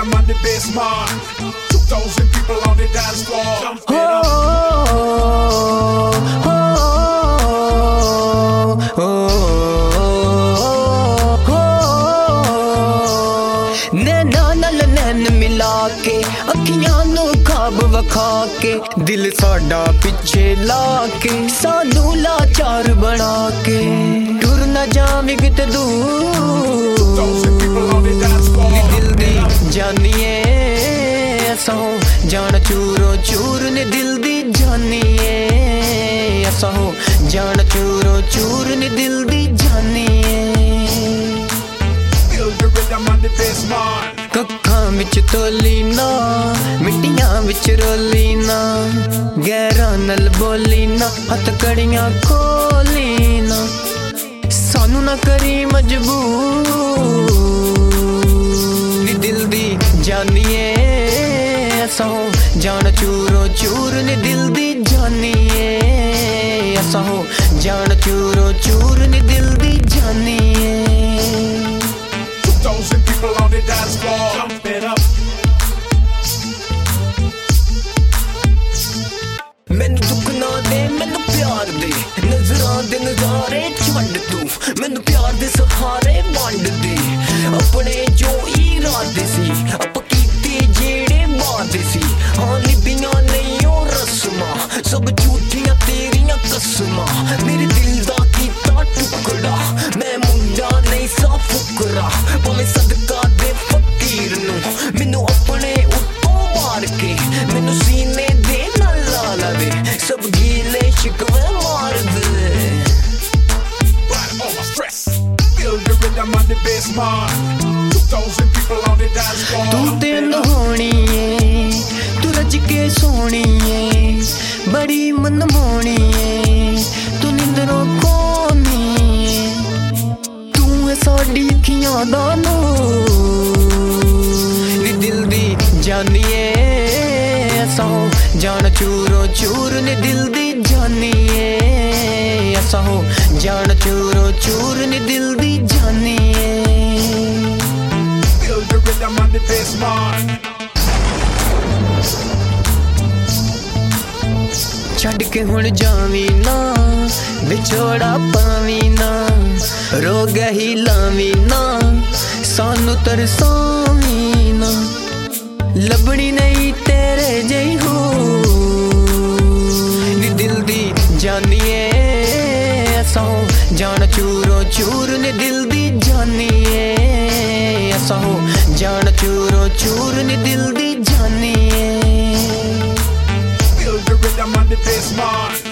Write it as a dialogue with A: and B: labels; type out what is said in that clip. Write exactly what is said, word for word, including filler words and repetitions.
A: rhythm on the bass, man. Two thousand people on the dance floor. Jump it up.
B: नैना नाल नैन मिला के अखियां नू ख्वाब वखा के दिल साडा पिछे ला के सानू लाचार बना के टुर न जावी किते दूर दिल दी जानिए असा हो जान चूरो चूर ने दिल दी जानिए असा हो जान चूरो चूर ने दिल दी जानिए कक्खां विच तोली ना मिट्टियां विच रोली ना गैरां नाल बोली ना हथ कड़ियां खोली ना सानू ना करी मजबूर दिल दी जानिए असा हो जान चूरो चूर ने दिल दी जानिए असा हो जान चूरो चूर ने दिल दी जानिए
A: Thousand people on the dance floor. Jump it up.
B: मैनू दुख ना दे मैनू प्यार दे नजरां दे नजारे छड्ड तू मैनू प्यार दे सहारे वंड दे अपने जो इरादे सी आप कीते जेड़े वादे सी हाँ निभियां नहीं ओ रस्मां सब झूठियां तेरियां कसमां मेरे दिल दा कीता टुकड़ा मैं मुंडा नहीं सा फुकरा भावें सदका दे फकीर नू मैनू अपने उत्तों मार के मैनू सीने दे नाल ला लवे सब गीले शिकवे मार दे
A: Right all my stress. Feel the rhythm on the bass, man. Two thousand people on the dance floor.
B: तू दिन होनी है तू रज के सोनी है बड़ी मनमोनी है तू निंदरों कोनी है तू है साडी अखियां दा नूर दिल दी जानिए असा हो जान चूरो चूर ने दिल दी जानिए असा हो जान चूरो चूर ने दिल दी जानिए
A: Feel the rhythm on the bass, man.
B: छड़ के हुण जावी ना विछोड़ा पावी ना रोग ही लावी ना सानू तरसावी ना लबनी नहीं तेरे जई हो दिल दी जानिए असा हो जान चूरो चूर ने दिल दी जानिए असा हो जान चूरो चूर ने दिल दी जानिए
A: Feel the rhythm on the bass, man.